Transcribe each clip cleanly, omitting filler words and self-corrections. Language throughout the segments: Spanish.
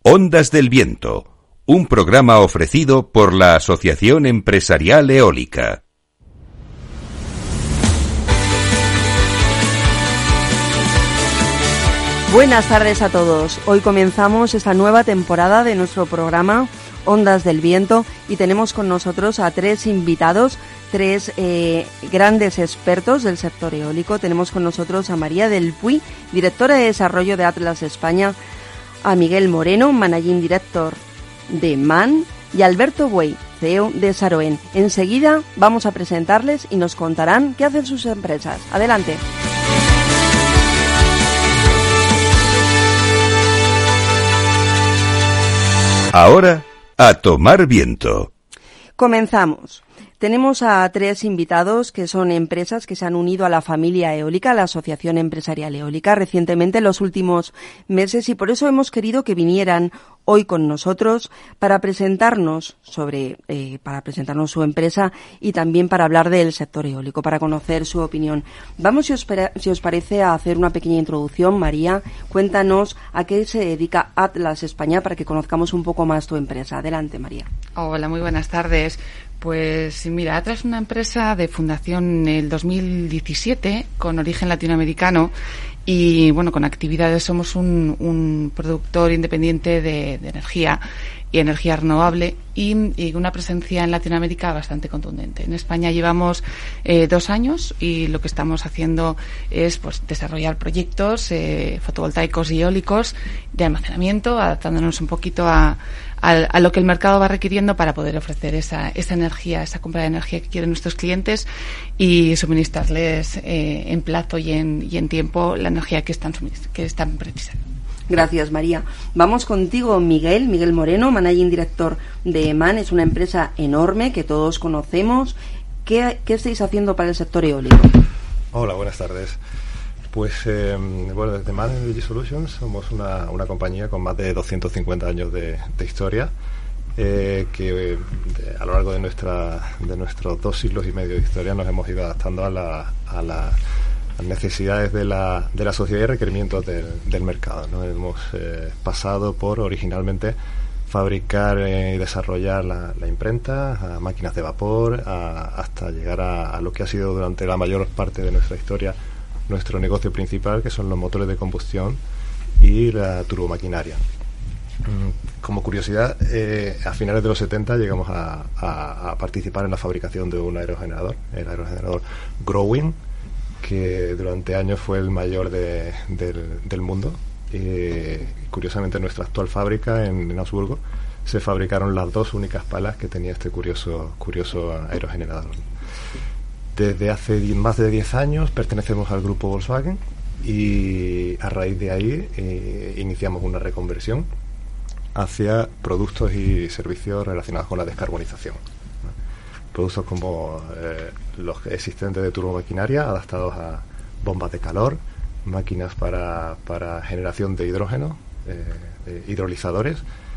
Ondas del Viento, un programa ofrecido por la Asociación Empresarial Eólica. Buenas tardes a todos. Hoy comenzamos esta nueva temporada de nuestro programa Ondas del Viento y tenemos con nosotros a tres invitados, tres grandes expertos del sector eólico. Tenemos con nosotros a María del Puy, directora de desarrollo de Atlas España, a Miguel Moreno, Managing Director de MAN, y a Alberto Buey, CEO de Saroen. Enseguida vamos a presentarles y nos contarán qué hacen sus empresas. Adelante. Ahora, a tomar viento. Comenzamos. Tenemos a tres invitados que son empresas que se han unido a la familia eólica, a la Asociación Empresarial Eólica, recientemente en los últimos meses, y por eso hemos querido que vinieran hoy con nosotros para presentarnos su empresa y también para hablar del sector eólico, para conocer su opinión. Vamos, si os parece, a hacer una pequeña introducción. María, cuéntanos a qué se dedica Atlas España para que conozcamos un poco más tu empresa. Adelante, María. Hola, muy buenas tardes. Pues mira, Atlas es una empresa de fundación en el 2017 con origen latinoamericano y bueno, con actividades, somos un productor independiente de energía y energía renovable y una presencia en Latinoamérica bastante contundente. En España llevamos 2 años y lo que estamos haciendo es pues desarrollar proyectos fotovoltaicos y eólicos de almacenamiento, adaptándonos un poquito a lo que el mercado va requiriendo para poder ofrecer esa energía, esa compra de energía que quieren nuestros clientes y suministrarles en plazo y en tiempo la energía que están precisando. Gracias, María. Vamos contigo, Miguel Moreno, Managing Director de MAN. Es una empresa enorme que todos conocemos. ¿Qué estáis haciendo para el sector eólico? Hola, buenas tardes. Pues, desde MAN Energy Solutions somos una compañía con más de 250 años de historia, que a lo largo de nuestros 2 siglos y medio de historia nos hemos ido adaptando a las necesidades de la sociedad y requerimientos del mercado, ¿no? Hemos pasado por originalmente fabricar y desarrollar la imprenta, a máquinas de vapor, hasta llegar a lo que ha sido durante la mayor parte de nuestra historia nuestro negocio principal, que son los motores de combustión y la turbomaquinaria. Como curiosidad, a finales de los 70 llegamos a participar en la fabricación de un aerogenerador, el aerogenerador Growing, que durante años fue el mayor del mundo. Curiosamente, en nuestra actual fábrica en Augsburgo se fabricaron las 2 únicas palas que tenía este curioso aerogenerador. Desde hace más de 10 años pertenecemos al grupo Volkswagen y a raíz de ahí iniciamos una reconversión hacia productos y servicios relacionados con la descarbonización. Productos como los existentes de turbomaquinaria adaptados a bombas de calor, máquinas para generación de hidrógeno, hidrolizadores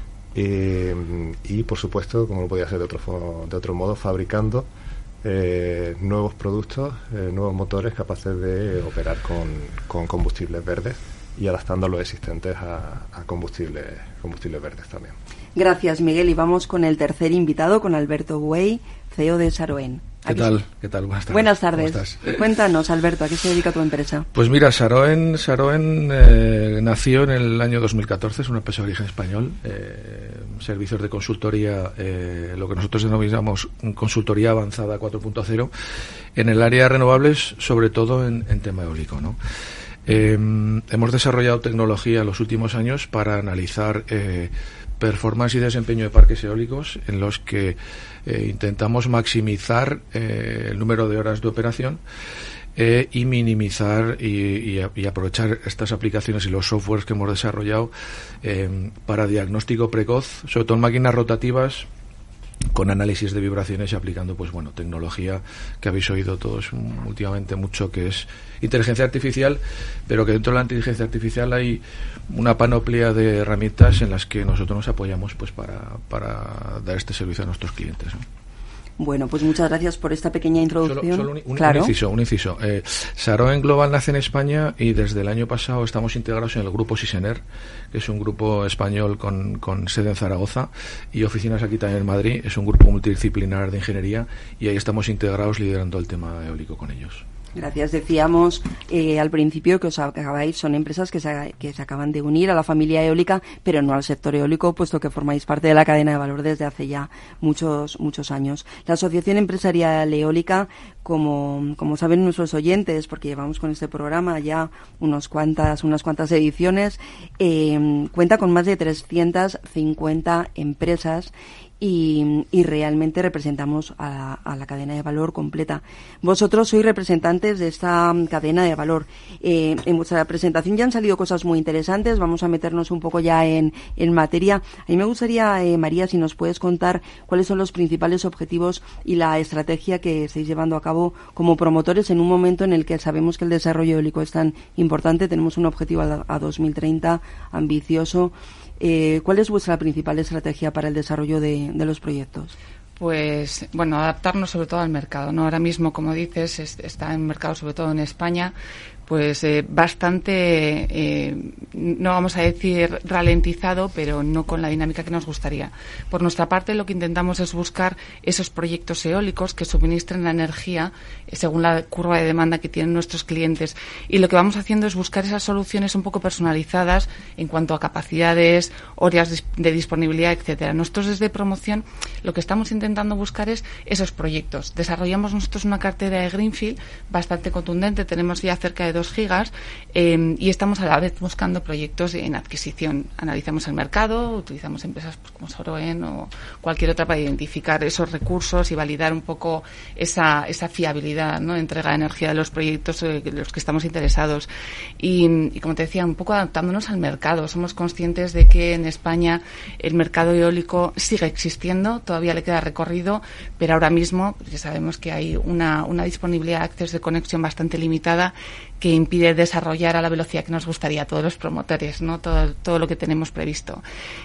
y por supuesto, como no podía ser de otro modo, fabricando nuevos productos, nuevos motores capaces de operar con combustibles verdes y adaptando los existentes a combustibles verdes también. Gracias, Miguel. Y vamos con el tercer invitado, con Alberto Buey, CEO de Saroen. ¿Qué tal? Buenas tardes. Buenas tardes. ¿Cómo estás? Cuéntanos, Alberto, ¿a qué se dedica tu empresa? Pues mira, Saroen nació en el año 2014, es una empresa de origen español, servicios de consultoría, lo que nosotros denominamos consultoría avanzada 4.0, en el área de renovables, sobre todo en tema eólico, ¿no? Hemos desarrollado tecnología en los últimos años para analizar performance y desempeño de parques eólicos en los que intentamos maximizar el número de horas de operación y minimizar y aprovechar estas aplicaciones y los softwares que hemos desarrollado para diagnóstico precoz, sobre todo en máquinas rotativas, con análisis de vibraciones y aplicando tecnología que habéis oído todos últimamente mucho, que es inteligencia artificial, pero que dentro de la inteligencia artificial hay una panoplia de herramientas en las que nosotros nos apoyamos para dar este servicio a nuestros clientes, ¿no? Bueno, pues muchas gracias por esta pequeña introducción. Solo un inciso. Saroen Global nace en España y desde el año pasado estamos integrados en el grupo Sisener, que es un grupo español con sede en Zaragoza y oficinas aquí también en Madrid. Es un grupo multidisciplinar de ingeniería y ahí estamos integrados liderando el tema eólico con ellos. Gracias. Decíamos al principio que son empresas que se acaban de unir a la familia eólica, pero no al sector eólico, puesto que formáis parte de la cadena de valor desde hace ya muchos años. La Asociación Empresarial Eólica, como saben nuestros oyentes, porque llevamos con este programa ya unas cuantas ediciones, cuenta con más de 350 empresas y realmente representamos a la cadena de valor completa. Vosotros sois representantes de esta cadena de valor. En vuestra presentación ya han salido cosas muy interesantes. Vamos a meternos un poco ya en materia. A mí me gustaría, María, si nos puedes contar cuáles son los principales objetivos y la estrategia que estáis llevando a cabo como promotores en un momento en el que sabemos que el desarrollo eólico es tan importante. Tenemos un objetivo a 2030 ambicioso. ¿Cuál es vuestra principal estrategia para el desarrollo de los proyectos? Pues, bueno, adaptarnos sobre todo al mercado, ¿no? Ahora mismo, como dices, está en mercado sobre todo en España, pues bastante, no vamos a decir ralentizado, pero no con la dinámica que nos gustaría. Por nuestra parte, lo que intentamos es buscar esos proyectos eólicos que suministren la energía según la curva de demanda que tienen nuestros clientes. Y lo que vamos haciendo es buscar esas soluciones un poco personalizadas en cuanto a capacidades, horas de disponibilidad, etcétera. Nosotros desde promoción lo que estamos intentando buscar es esos proyectos. Desarrollamos nosotros una cartera de Greenfield bastante contundente, tenemos ya cerca de 2 gigas y estamos a la vez buscando proyectos en adquisición. Analizamos el mercado, utilizamos empresas pues, como Saroen o cualquier otra para identificar esos recursos y validar un poco esa fiabilidad, ¿no? Entrega de energía de los proyectos de los que estamos interesados. Y como te decía, un poco adaptándonos al mercado. Somos conscientes de que en España el mercado eólico sigue existiendo, todavía le queda recorrido, pero ahora mismo ya sabemos que hay una disponibilidad de acceso de conexión bastante limitada que impide desarrollar a la velocidad que nos gustaría a todos los promotores, ¿no? Todo lo que tenemos previsto.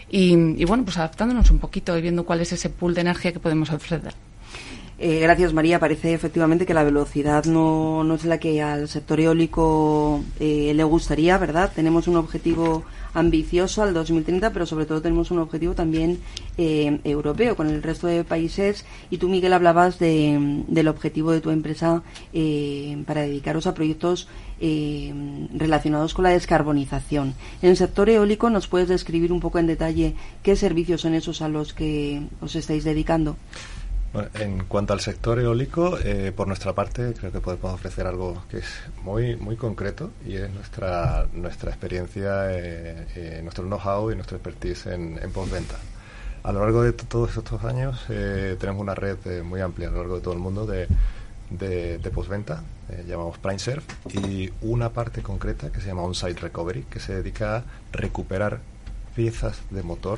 Y bueno, pues adaptándonos un poquito y viendo cuál es ese pool de energía que podemos ofrecer. Gracias, María. Parece efectivamente que la velocidad no es la que al sector eólico le gustaría, ¿verdad? Tenemos un objetivo ambicioso al 2030, pero sobre todo tenemos un objetivo también europeo con el resto de países. Y tú, Miguel, hablabas del objetivo de tu empresa para dedicaros a proyectos relacionados con la descarbonización. En el sector eólico, ¿nos puedes describir un poco en detalle qué servicios son esos a los que os estáis dedicando? Bueno, en cuanto al sector eólico, por nuestra parte creo que podemos ofrecer algo que es muy muy concreto y es nuestra experiencia, nuestro know-how y nuestra expertise en postventa. A lo largo de todos estos años tenemos una red muy amplia a lo largo de todo el mundo de postventa, llamamos PrimeServe, y una parte concreta que se llama On-Site Recovery, que se dedica a recuperar piezas de motor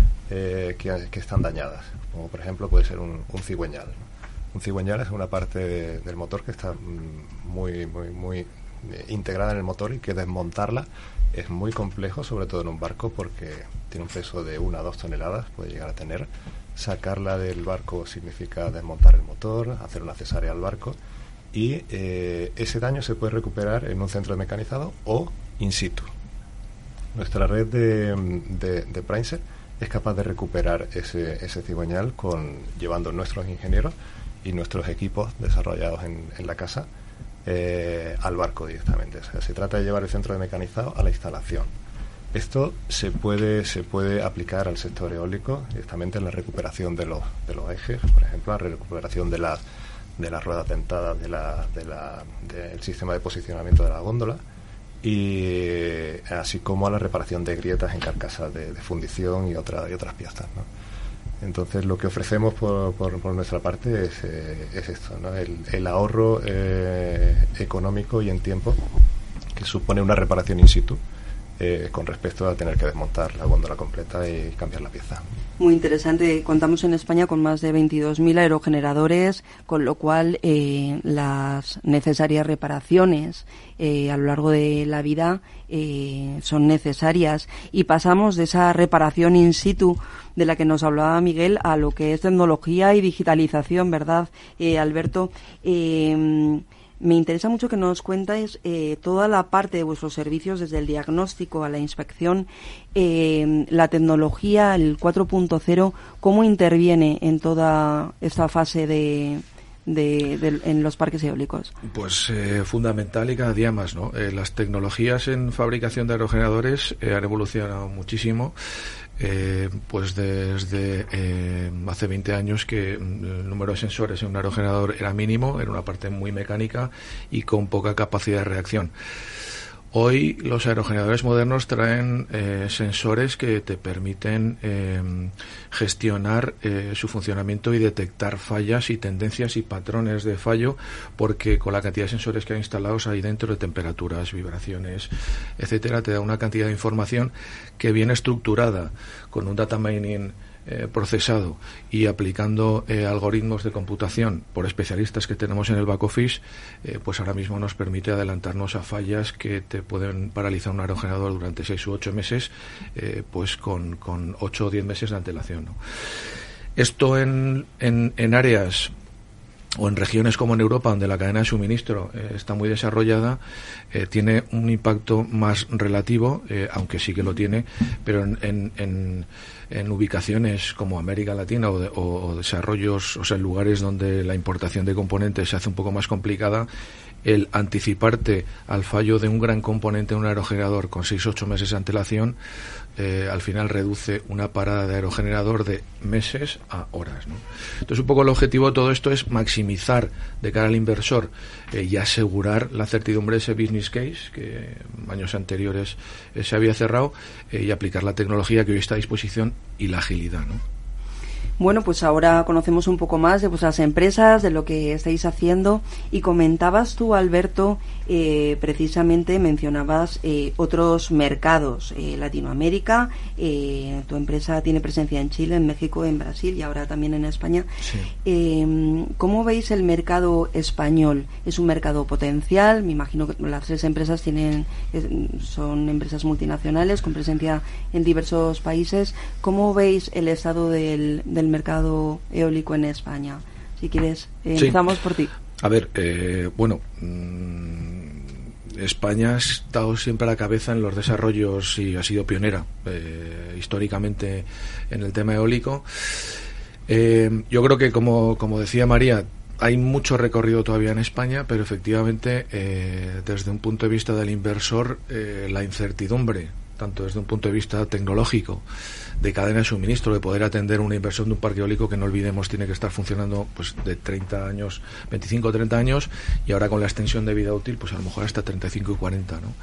que están dañadas, como por ejemplo puede ser un cigüeñal. Un cigüeñal es una parte del motor que está muy integrada en el motor y que desmontarla es muy complejo, sobre todo en un barco, porque tiene un peso de 1 a 2 toneladas, puede llegar a tener. Sacarla del barco significa desmontar el motor, hacer una cesárea al barco, y ese daño se puede recuperar en un centro mecanizado o in situ. Nuestra red de PrimeServe es capaz de recuperar ese cigüeñal llevando nuestros ingenieros y nuestros equipos desarrollados en la casa al barco directamente. O sea, se trata de llevar el centro de mecanizado a la instalación. Esto se puede aplicar al sector eólico directamente en la recuperación de los ejes, por ejemplo, la recuperación de las ruedas dentadas del sistema de posicionamiento de la góndola, y así como a la reparación de grietas en carcasas de fundición y otras piezas, ¿no? Entonces lo que ofrecemos por nuestra parte es esto, ¿no? El ahorro económico y en tiempo que supone una reparación in situ con respecto a tener que desmontar la góndola completa y cambiar la pieza. Muy interesante. Contamos en España con más de 22.000 aerogeneradores, con lo cual las necesarias reparaciones a lo largo de la vida son necesarias. Y pasamos de esa reparación in situ de la que nos hablaba Miguel, a lo que es tecnología y digitalización, ¿verdad, Alberto? Me interesa mucho que nos cuentáis toda la parte de vuestros servicios, desde el diagnóstico a la inspección, la tecnología, el 4.0, cómo interviene en toda esta fase en los parques eólicos. Pues fundamental y cada día más, ¿no? Las tecnologías en fabricación de aerogeneradores han evolucionado muchísimo. Pues desde hace 20 años que el número de sensores en un aerogenerador era mínimo, era una parte muy mecánica y con poca capacidad de reacción. Hoy los aerogeneradores modernos traen sensores que te permiten gestionar su funcionamiento y detectar fallas y tendencias y patrones de fallo, porque con la cantidad de sensores que hay instalados ahí dentro, de temperaturas, vibraciones, etcétera, te da una cantidad de información que viene estructurada con un data mining procesado y aplicando algoritmos de computación por especialistas que tenemos en el back office, pues ahora mismo nos permite adelantarnos a fallas que te pueden paralizar un aerogenerador durante 6 u 8 meses, pues con 8 o 10 meses de antelación, ¿no? Esto en áreas o en regiones como en Europa, donde la cadena de suministro está muy desarrollada, tiene un impacto más relativo, aunque sí que lo tiene, pero en ubicaciones como América Latina o desarrollos, o sea, en lugares donde la importación de componentes se hace un poco más complicada, el anticiparte al fallo de un gran componente en un aerogenerador con 6 o 8 meses de antelación, al final reduce una parada de aerogenerador de meses a horas, ¿no? Entonces, un poco el objetivo de todo esto es maximizar de cara al inversor y asegurar la certidumbre de ese business case que años anteriores se había cerrado, y aplicar la tecnología que hoy está a disposición y la agilidad, ¿no? Bueno, pues ahora conocemos un poco más de vuestras empresas, de lo que estáis haciendo, y comentabas tú, Alberto, precisamente mencionabas otros mercados, Latinoamérica, tu empresa tiene presencia en Chile, en México, en Brasil y ahora también en España. Sí. ¿Cómo veis el mercado español? ¿Es un mercado potencial? Me imagino que las 3 empresas son empresas multinacionales con presencia en diversos países. ¿Cómo veis el estado del mercado eólico en España? Si quieres, empezamos por ti. A ver, España ha estado siempre a la cabeza en los desarrollos y ha sido pionera históricamente en el tema eólico. Yo creo que, como decía María, hay mucho recorrido todavía en España, pero efectivamente, desde un punto de vista del inversor, la incertidumbre, tanto desde un punto de vista tecnológico, de cadena de suministro, de poder atender una inversión de un parque eólico que, no olvidemos, tiene que estar funcionando pues de 30 años, 25 o 30 años, y ahora con la extensión de vida útil, pues a lo mejor hasta 35 y 40, ¿no?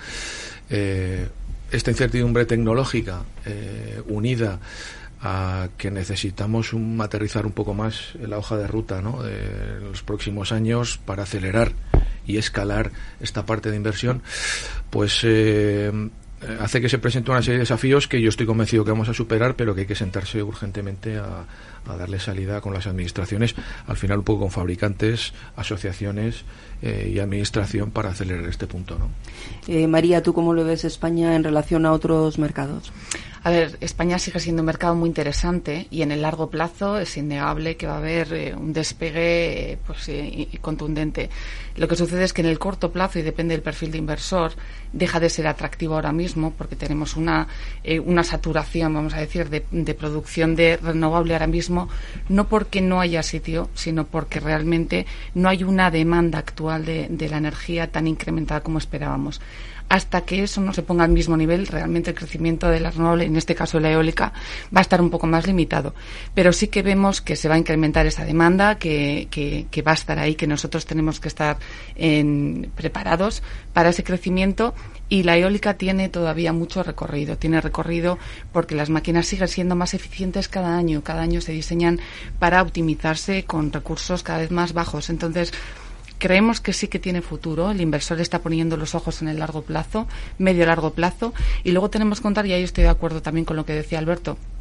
Esta incertidumbre tecnológica, unida a que necesitamos aterrizar un poco más la hoja de ruta, ¿no?, de los próximos años para acelerar y escalar esta parte de inversión, pues hace que se presente una serie de desafíos que yo estoy convencido que vamos a superar, pero que hay que sentarse urgentemente a darle salida con las administraciones, al final un poco con fabricantes, asociaciones y administración, para acelerar este punto, ¿no? María, ¿tú cómo lo ves España en relación a otros mercados? A ver, España sigue siendo un mercado muy interesante y en el largo plazo es innegable que va a haber un despegue contundente. Lo que sucede es que en el corto plazo, y depende del perfil de inversor, deja de ser atractivo ahora mismo porque tenemos una saturación, vamos a decir, de producción de renovable ahora mismo, no porque no haya sitio, sino porque realmente no hay una demanda actual de la energía tan incrementada como esperábamos. Hasta que eso no se ponga al mismo nivel, realmente el crecimiento de la renovable, en este caso la eólica, va a estar un poco más limitado. Pero sí que vemos que se va a incrementar esa demanda, que va a estar ahí, que nosotros tenemos que estar preparados para ese crecimiento. Y la eólica tiene todavía mucho recorrido. Tiene recorrido porque las máquinas siguen siendo más eficientes cada año. Cada año se diseñan para optimizarse con recursos cada vez más bajos. Entonces, creemos que sí que tiene futuro. El inversor está poniendo los ojos en el largo plazo, medio-largo plazo. Y luego tenemos que contar, y ahí estoy de acuerdo también con lo que decía Alberto,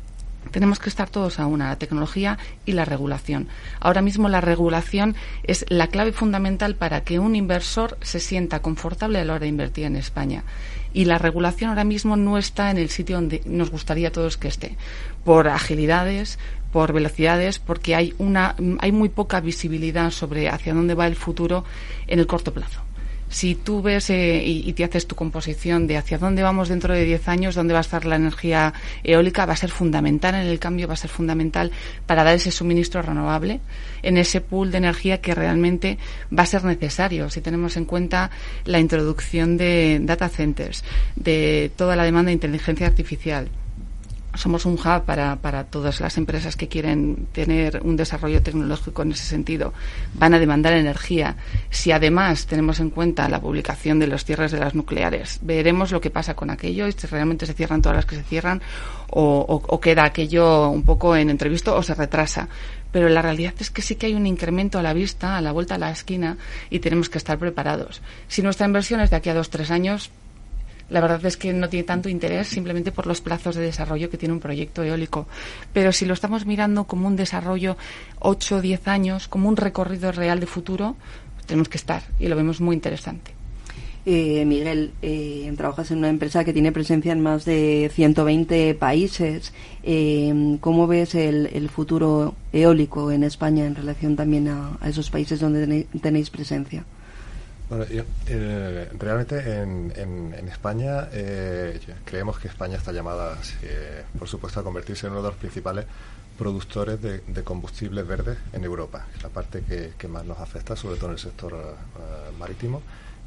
Tenemos que estar todos a una, la tecnología y la regulación. Ahora mismo la regulación es la clave fundamental para que un inversor se sienta confortable a la hora de invertir en España. Y la regulación ahora mismo no está en el sitio donde nos gustaría a todos que esté, por agilidades, por velocidades, porque hay muy poca visibilidad sobre hacia dónde va el futuro en el corto plazo. Si tú ves y te haces tu composición de hacia dónde vamos dentro de 10 años, dónde va a estar la energía eólica, va a ser fundamental en el cambio, va a ser fundamental para dar ese suministro renovable en ese pool de energía que realmente va a ser necesario. Si tenemos en cuenta la introducción de data centers, de toda la demanda de inteligencia artificial, somos un hub para todas las empresas que quieren tener un desarrollo tecnológico en ese sentido. Van a demandar energía. Si además tenemos en cuenta la publicación de los cierres de las nucleares, veremos lo que pasa con aquello, y si realmente se cierran todas las que se cierran o queda aquello un poco en entrevisto o se retrasa. Pero la realidad es que sí que hay un incremento a la vista, a la vuelta a la esquina, y tenemos que estar preparados. Si nuestra inversión es de aquí a 2-3 años, la verdad es que no tiene tanto interés simplemente por los plazos de desarrollo que tiene un proyecto eólico. Pero si lo estamos mirando como un desarrollo 8 o 10 años, como un recorrido real de futuro, tenemos que estar y lo vemos muy interesante. Miguel, trabajas en una empresa que tiene presencia en más de 120 países. ¿Cómo ves el futuro eólico en España en relación también a esos países donde tenéis presencia? Bueno, realmente en España creemos que España está llamada, por supuesto, a convertirse en uno de los principales productores de combustibles verdes en Europa. Es la parte que más nos afecta, sobre todo en el sector marítimo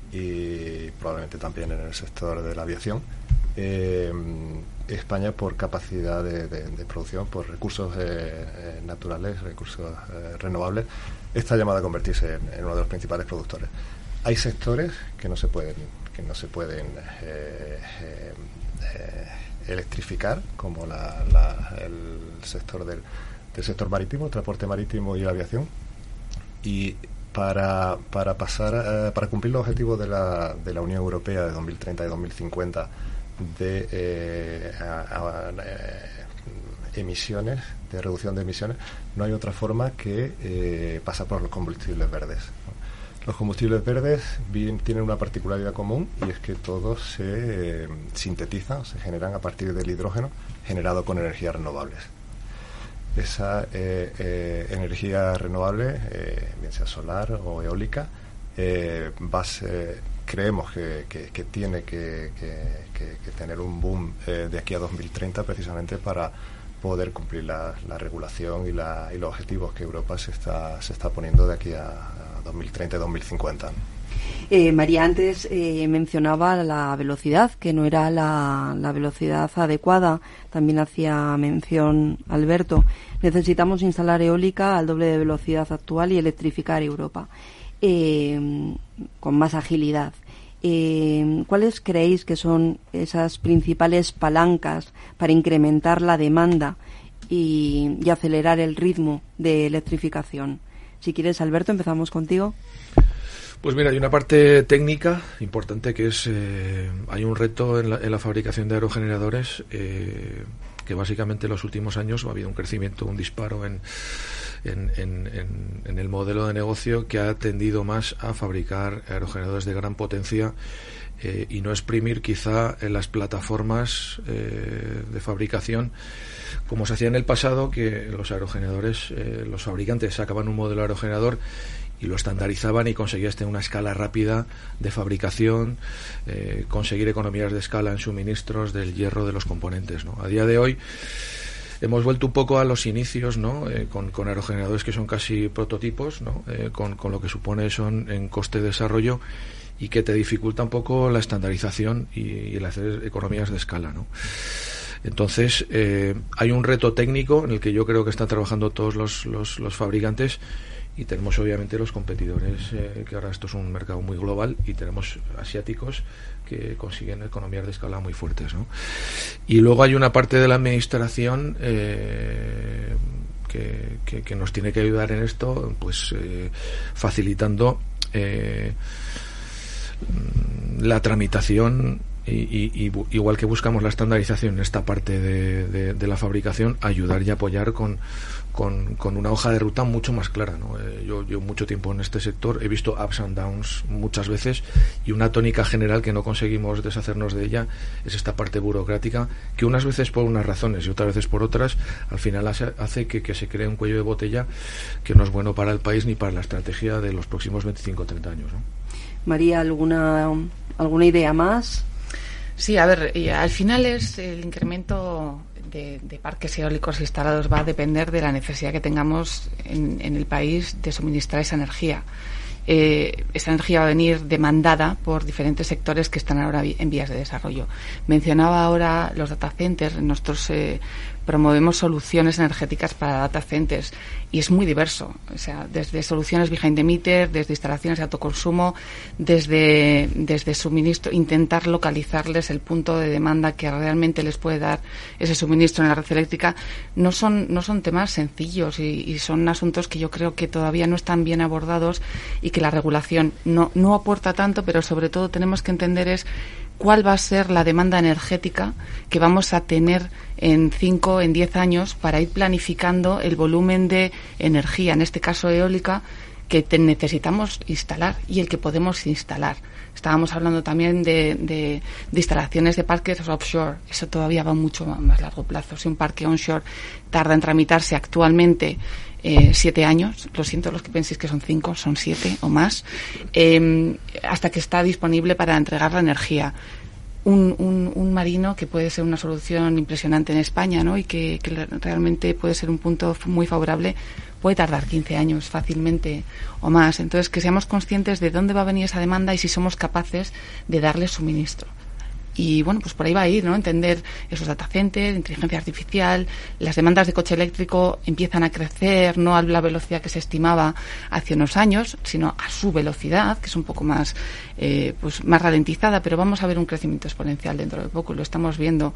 y probablemente también en el sector de la aviación. España, por capacidad de producción, por recursos naturales, recursos renovables, está llamada a convertirse en uno de los principales productores. Hay sectores que no se pueden electrificar, como el sector del sector marítimo, el transporte marítimo y la aviación. Y para cumplir los objetivos de la Unión Europea de 2030 y 2050 de emisiones, de reducción de emisiones, no hay otra forma que pasar por los combustibles verdes. Los combustibles verdes tienen una particularidad común, y es que todos se sintetizan, se generan a partir del hidrógeno generado con energías renovables. Esa energía renovable, bien sea solar o eólica, creemos que tiene que tener un boom de aquí a 2030, precisamente para poder cumplir la regulación y los objetivos que Europa se está poniendo de aquí a 2030 y 2050. María antes mencionaba la velocidad, que no era la velocidad adecuada. También hacía mención Alberto. Necesitamos instalar eólica al doble de velocidad actual y electrificar Europa con más agilidad. ¿Cuáles creéis que son esas principales palancas para incrementar la demanda y acelerar el ritmo de electrificación? Si quieres, Alberto, empezamos contigo. Pues mira, hay una parte técnica importante, que es hay un reto en la fabricación de aerogeneradores, que básicamente en los últimos años ha habido un crecimiento, un disparo en el modelo de negocio, que ha tendido más a fabricar aerogeneradores de gran potencia y no exprimir quizá en las plataformas de fabricación como se hacía en el pasado, que los aerogeneradores, los fabricantes sacaban un modelo de aerogenerador y lo estandarizaban y conseguías tener una escala rápida de fabricación, conseguir economías de escala en suministros del hierro de los componentes, ¿no? A día de hoy hemos vuelto un poco a los inicios, ¿no? Con aerogeneradores que son casi prototipos, ¿no? Con lo que supone son en coste de desarrollo, y que te dificulta un poco la estandarización y el hacer economías de escala, ¿no? Entonces hay un reto técnico en el que yo creo que están trabajando todos los fabricantes, y tenemos obviamente los competidores, que ahora esto es un mercado muy global, y tenemos asiáticos que consiguen economías de escala muy fuertes, ¿no? Y luego hay una parte de la administración que nos tiene que ayudar en esto, pues facilitando la tramitación y igual que buscamos la estandarización en esta parte de la fabricación, ayudar y apoyar con una hoja de ruta mucho más clara, ¿no? Yo llevo mucho tiempo en este sector, he visto ups and downs muchas veces, y una tónica general que no conseguimos deshacernos de ella es esta parte burocrática, que unas veces por unas razones y otras veces por otras, al final hace que se cree un cuello de botella que no es bueno para el país ni para la estrategia de los próximos 25 o 30 años, ¿no? María, ¿alguna idea más? Sí, a ver, al final es el incremento de parques eólicos instalados va a depender de la necesidad que tengamos en el país de suministrar esa energía. Esa energía va a venir demandada por diferentes sectores que están ahora en vías de desarrollo. Mencionaba ahora los data centers. Nosotros promovemos soluciones energéticas para data centers y es muy diverso. O sea, desde soluciones behind the meter, desde instalaciones de autoconsumo, desde suministro, intentar localizarles el punto de demanda que realmente les puede dar ese suministro en la red eléctrica. No son temas sencillos y son asuntos que yo creo que todavía no están bien abordados y que la regulación no aporta tanto, pero sobre todo tenemos que entender es cuál va a ser la demanda energética que vamos a tener en 5, en 10 años para ir planificando el volumen de energía, en este caso eólica, que necesitamos instalar y el que podemos instalar. Estábamos hablando también de instalaciones de parques offshore. Eso todavía va mucho más largo plazo. Si un parque onshore tarda en tramitarse actualmente 7 años, lo siento los que penséis que son 5, son 7 o más, hasta que está disponible para entregar la energía. Un marino que puede ser una solución impresionante en España, ¿no? Y que realmente puede ser un punto muy favorable, puede tardar 15 años fácilmente o más. Entonces, que seamos conscientes de dónde va a venir esa demanda y si somos capaces de darle suministro. Y bueno, pues por ahí va a ir, ¿no? Entender esos data centers, inteligencia artificial, las demandas de coche eléctrico empiezan a crecer, no a la velocidad que se estimaba hace unos años, sino a su velocidad, que es un poco más más ralentizada, pero vamos a ver un crecimiento exponencial dentro de poco, lo estamos viendo.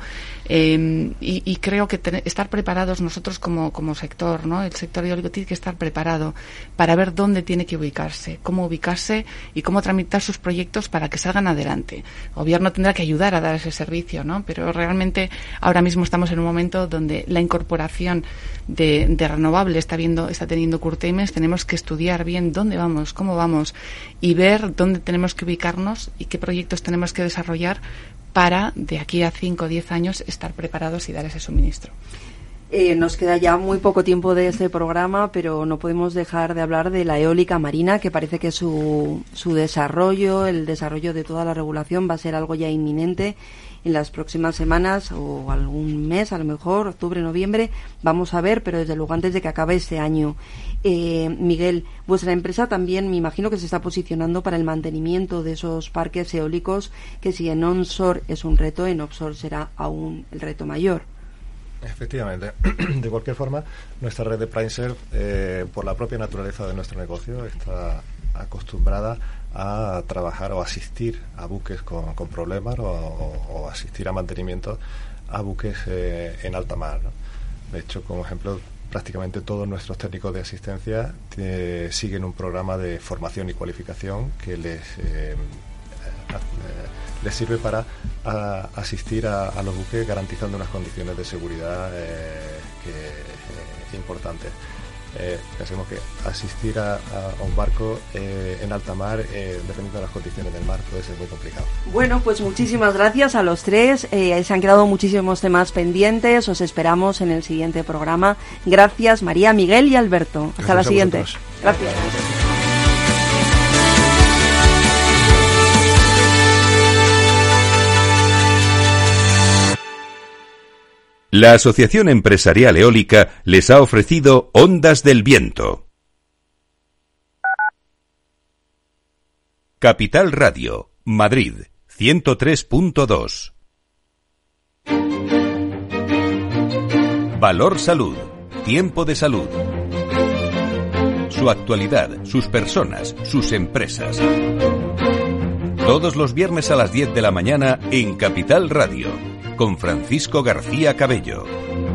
Y creo que estar preparados nosotros como sector, ¿no? El sector eólico tiene que estar preparado para ver dónde tiene que ubicarse, cómo ubicarse y cómo tramitar sus proyectos para que salgan adelante. El gobierno tendrá que ayudar a dar ese servicio, ¿no? Pero realmente ahora mismo estamos en un momento donde la incorporación de renovable está teniendo curtailments. Tenemos que estudiar bien dónde vamos, cómo vamos y ver dónde tenemos que ubicarnos y qué proyectos tenemos que desarrollar para de aquí a 5 o 10 años estar preparados y dar ese suministro. Nos queda ya muy poco tiempo de este programa, pero no podemos dejar de hablar de la eólica marina, que parece que su desarrollo, el desarrollo de toda la regulación va a ser algo ya inminente en las próximas semanas o algún mes, a lo mejor, octubre, noviembre, vamos a ver, pero desde luego antes de que acabe este año. Miguel, vuestra empresa también me imagino que se está posicionando para el mantenimiento de esos parques eólicos, que si en onshore es un reto, en offshore será aún el reto mayor. Efectivamente. De cualquier forma, nuestra red de PrimeServe, por la propia naturaleza de nuestro negocio, está acostumbrada a trabajar o asistir a buques con problemas o asistir a mantenimiento a buques en alta mar, ¿no? De hecho, como ejemplo, prácticamente todos nuestros técnicos de asistencia siguen un programa de formación y cualificación que les sirve para asistir a los buques garantizando unas condiciones de seguridad importantes. Pensemos que asistir a un barco en alta mar, dependiendo de las condiciones del mar, puede ser muy complicado. Bueno, pues muchísimas gracias a los tres. Se han quedado muchísimos temas pendientes. Os esperamos en el siguiente programa. Gracias, María, Miguel y Alberto. Hasta la siguiente. Gracias. La Asociación Empresarial Eólica les ha ofrecido Ondas del Viento. Capital Radio, Madrid, 103.2. Valor Salud, tiempo de salud. Su actualidad, sus personas, sus empresas. Todos los viernes a las 10 de la mañana en Capital Radio, con Francisco García Cabello.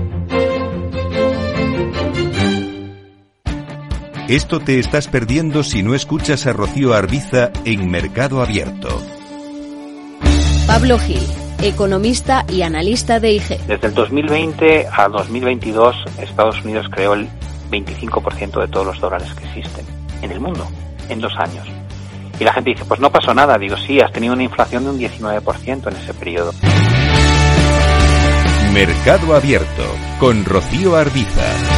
Esto te estás perdiendo si no escuchas a Rocío Arbiza en Mercado Abierto. Pablo Gil, economista y analista de IG. Desde el 2020 a 2022, Estados Unidos creó el 25% de todos los dólares que existen en el mundo, en 2 años. Y la gente dice, pues no pasó nada. Digo, sí, has tenido una inflación de un 19% en ese periodo. Mercado Abierto, con Rocío Arbiza.